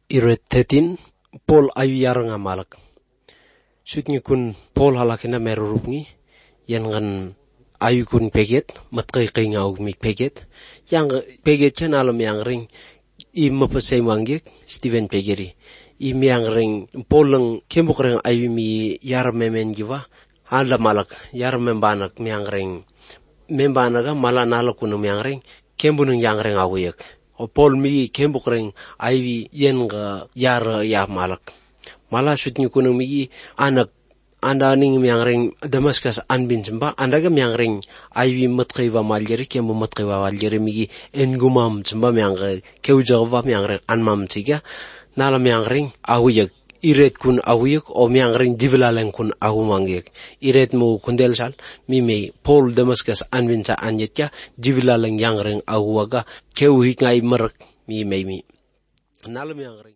Iret 13 Paul ayu yaranga malak. Sutngi kun Paul halakina merurupngi yan kan ayu kun peget matkai ngau mik peget yang peget chen alam yang ring I mapasay manggik Steven Pegeri I yang ring Paul lang kembuk ring ayu mi yar memen jiwa hala malak yar membanak mi yang ring membanaga mala nala kunum yang ring kembunung yang ring awuyak o Paul mi kembuk ring ayu yen ga yar ya malak mala sutngi kunum mi anak anda ning yang ring Damascus anbin sembah anda ga yang ring ayu matkai wa maljeri kembu matkai wa maljeri mi engumam sembah yang keujawa yang ring anmam tiga nalam yang ring awuyak iret kun awuyak o yang ring divilalen kun awumangyek iret mu kundel sal mi me Paul Damascus anbin sa anjetya divilalen yang ring awuaga keu hikai merak mi nalam yang ring